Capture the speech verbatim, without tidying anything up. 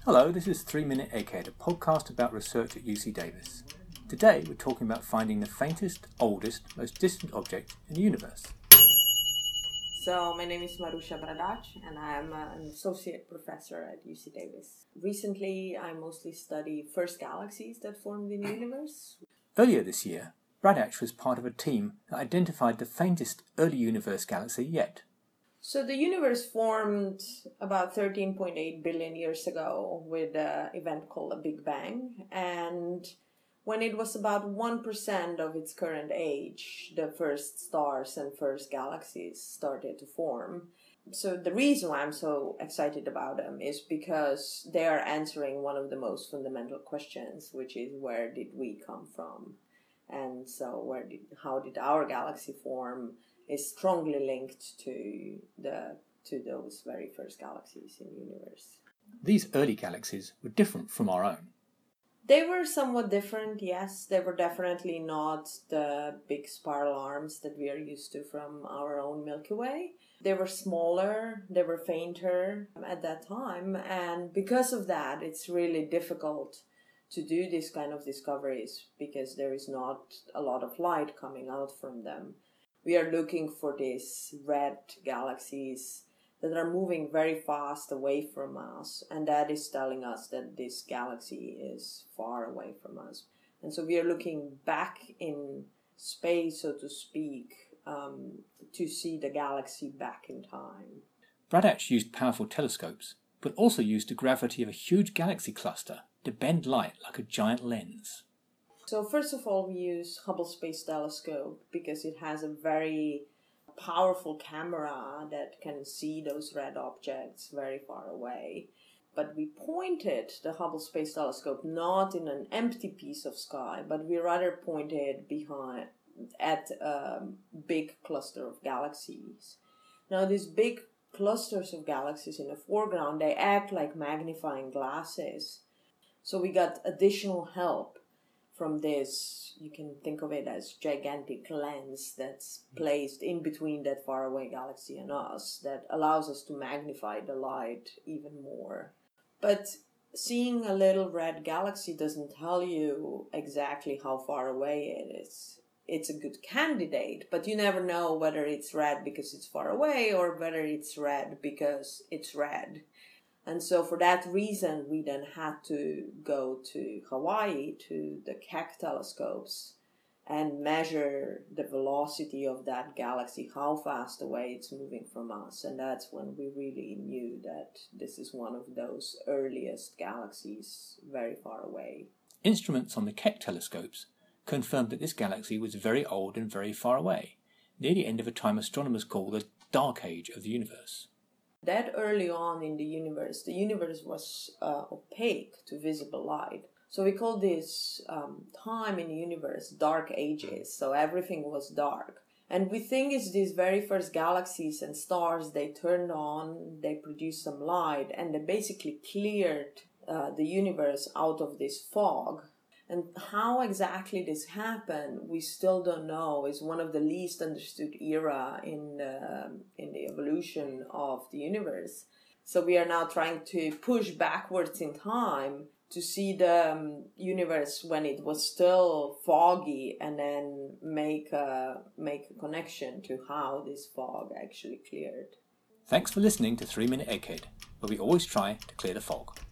Hello, this is three minute Egghead, a podcast about research at U C Davis. Today we're talking about finding the faintest, oldest, most distant object in the universe. So my name is Marusha Bradac and I am an associate professor at U C Davis. Recently I mostly study first galaxies that formed in the universe. Earlier this year, Bradac was part of a team that identified the faintest early universe galaxy yet. So the universe formed about thirteen point eight billion years ago with an event called a Big Bang, and when it was about one percent of its current age, the first stars and first galaxies started to form. So the reason why I'm so excited about them is because they are answering one of the most fundamental questions, which is where did we come from? And so where did, how did our galaxy form is strongly linked to the to those very first galaxies in the universe. These early galaxies were different from our own. They were somewhat different, yes. They were definitely not the big spiral arms that we are used to from our own Milky Way. They were smaller, they were fainter at that time, and because of that, it's really difficult to do this kind of discoveries because there is not a lot of light coming out from them. We are looking for these red galaxies that are moving very fast away from us, and that is telling us that this galaxy is far away from us. And so we are looking back in space, so to speak, um, to see the galaxy back in time. Bradac used powerful telescopes, but also used the gravity of a huge galaxy cluster to bend light like a giant lens. So first of all, we use Hubble Space Telescope because it has a very powerful camera that can see those red objects very far away. But we pointed the Hubble Space Telescope not in an empty piece of sky, but we rather pointed behind at a big cluster of galaxies. Now, these big clusters of galaxies in the foreground, they act like magnifying glasses. So we got additional help from this. You can think of it as gigantic lens that's placed in between that faraway galaxy and us that allows us to magnify the light even more. But seeing a little red galaxy doesn't tell you exactly how far away it is. It's a good candidate, but you never know whether it's red because it's far away or whether it's red because it's red. And so for that reason, we then had to go to Hawaii, to the Keck telescopes, and measure the velocity of that galaxy, how fast away it's moving from us. And that's when we really knew that this is one of those earliest galaxies very far away. Instruments on the Keck telescopes confirmed that this galaxy was very old and very far away, near the end of a time astronomers call the Dark Age of the universe. That early on in the universe, the universe was uh, opaque to visible light. So we call this um, time in the universe dark ages. So everything was dark. And we think it's these very first galaxies and stars, they turned on, they produced some light, and they basically cleared uh, the universe out of this fog. And how exactly this happened, we still don't know. It's one of the least understood era in the, in the evolution of the universe. So we are now trying to push backwards in time to see the um, universe when it was still foggy and then make a, make a connection to how this fog actually cleared. Thanks for listening to three minute Egghead, where we always try to clear the fog.